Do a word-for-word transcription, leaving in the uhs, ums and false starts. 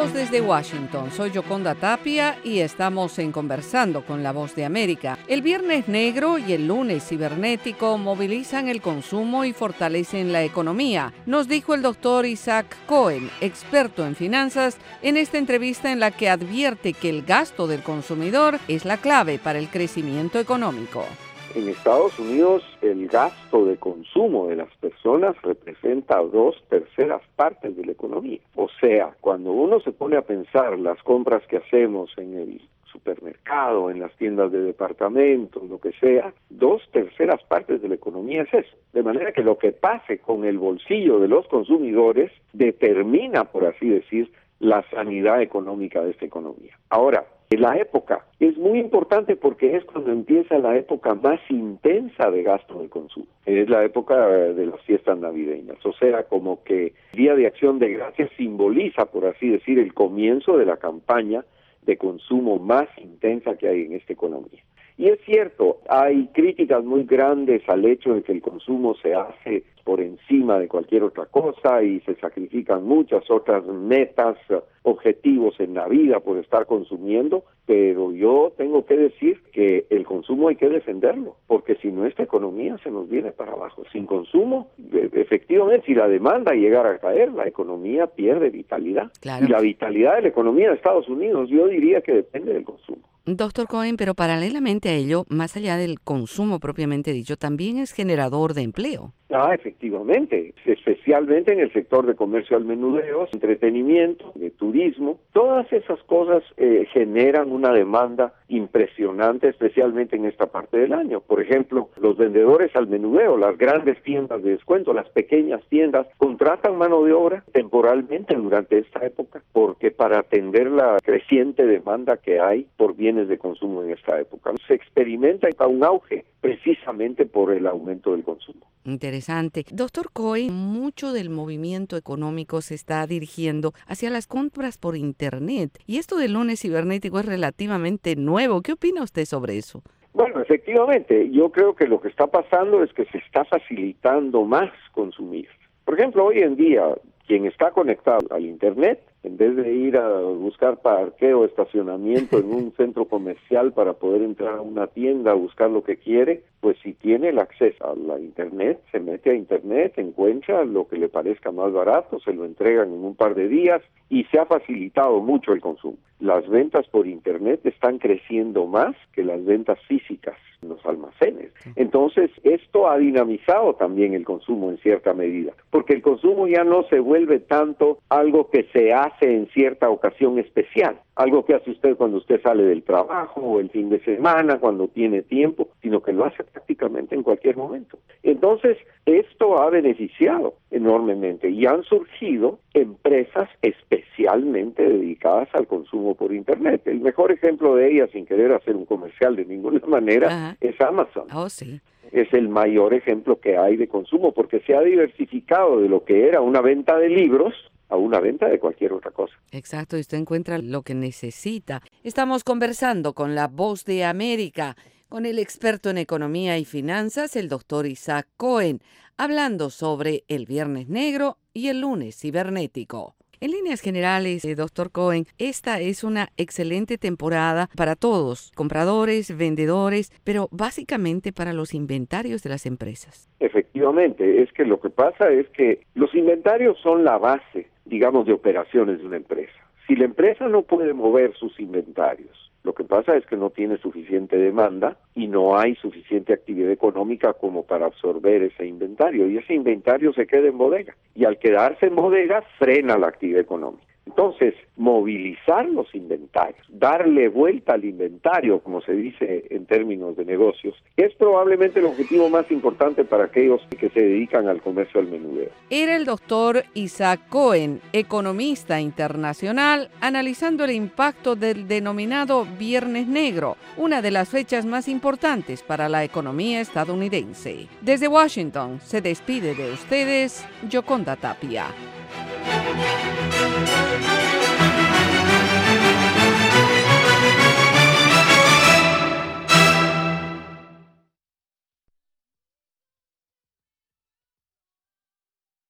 Saludos desde Washington, soy Yoconda Tapia y estamos en Conversando con la Voz de América. El Viernes Negro y el Lunes Cibernético movilizan el consumo y fortalecen la economía, nos dijo el doctor Isaac Cohen, experto en finanzas, en esta entrevista en la que advierte que el gasto del consumidor es la clave para el crecimiento económico. En Estados Unidos, el gasto de consumo de las personas representa dos terceras partes de la economía. O sea, cuando uno se pone a pensar las compras que hacemos en el supermercado, en las tiendas de departamentos, lo que sea, dos terceras partes de la economía es eso. De manera que lo que pase con el bolsillo de los consumidores determina, por así decir, la sanidad económica de esta economía. Ahora, la época es muy importante porque es cuando empieza la época más intensa de gasto de consumo. Es la época de las fiestas navideñas. O sea, como que el Día de Acción de Gracias simboliza, por así decir, el comienzo de la campaña de consumo más intensa que hay en esta economía. Y es cierto, hay críticas muy grandes al hecho de que el consumo se hace por encima de cualquier otra cosa y se sacrifican muchas otras metas, objetivos en la vida por estar consumiendo, pero yo tengo que decir que el consumo hay que defenderlo, porque si no esta economía se nos viene para abajo. Sin consumo, efectivamente, si la demanda llegara a caer, la economía pierde vitalidad. Claro. Y la vitalidad de la economía de Estados Unidos, yo diría que depende del consumo. Doctor Cohen, pero paralelamente a ello, más allá del consumo propiamente dicho, también es generador de empleo. Ah, efectivamente, especialmente en el sector de comercio al menudeo, entretenimiento, de turismo, todas esas cosas eh, generan una demanda impresionante, especialmente en esta parte del año. Por ejemplo, los vendedores al menudeo, las grandes tiendas de descuento, las pequeñas tiendas, contratan mano de obra temporalmente durante esta época, porque para atender la creciente demanda que hay por bienes de consumo en esta época, se experimenta un auge precisamente por el aumento del consumo. Interesante. Doctor Cohen, mucho del movimiento económico se está dirigiendo hacia las compras por Internet. Y esto del lunes cibernético es relativamente nuevo. ¿Qué opina usted sobre eso? Bueno, efectivamente, yo creo que lo que está pasando es que se está facilitando más consumir. Por ejemplo, hoy en día, quien está conectado al Internet, en vez de ir a buscar parqueo, estacionamiento en un centro comercial para poder entrar a una tienda a buscar lo que quiere, pues si tiene el acceso a la Internet, se mete a Internet, encuentra lo que le parezca más barato, se lo entregan en un par de días y se ha facilitado mucho el consumo. Las ventas por Internet están creciendo más que las ventas físicas en los almacenes. Entonces, esto ha dinamizado también el consumo en cierta medida, porque el consumo ya no se vuelve tanto algo que se hace en cierta ocasión especial, algo que hace usted cuando usted sale del trabajo o el fin de semana, cuando tiene tiempo, sino que lo hace prácticamente en cualquier momento. Entonces, esto ha beneficiado enormemente y han surgido empresas especialmente dedicadas al consumo por Internet. El mejor ejemplo de ellas, sin querer hacer un comercial de ninguna manera, Ajá. es Amazon. Oh, sí. Es el mayor ejemplo que hay de consumo porque se ha diversificado de lo que era una venta de libros a una venta de cualquier otra cosa. Exacto, y usted encuentra lo que necesita. Estamos conversando con la Voz de América, con el experto en economía y finanzas, el doctor Isaac Cohen, hablando sobre el Viernes Negro y el Lunes Cibernético. En líneas generales, eh, doctor Cohen, esta es una excelente temporada para todos, compradores, vendedores, pero básicamente para los inventarios de las empresas. Efectivamente, es que lo que pasa es que los inventarios son la base, digamos, de operaciones de una empresa. Si la empresa no puede mover sus inventarios, lo que pasa es que no tiene suficiente demanda y no hay suficiente actividad económica como para absorber ese inventario. Y ese inventario se queda en bodega. Y al quedarse en bodega, frena la actividad económica. Entonces, movilizar los inventarios, darle vuelta al inventario, como se dice en términos de negocios, es probablemente el objetivo más importante para aquellos que se dedican al comercio al menudeo. Era el doctor Isaac Cohen, economista internacional, analizando el impacto del denominado Viernes Negro, una de las fechas más importantes para la economía estadounidense. Desde Washington, se despide de ustedes, Yoconda Tapia. Thank you.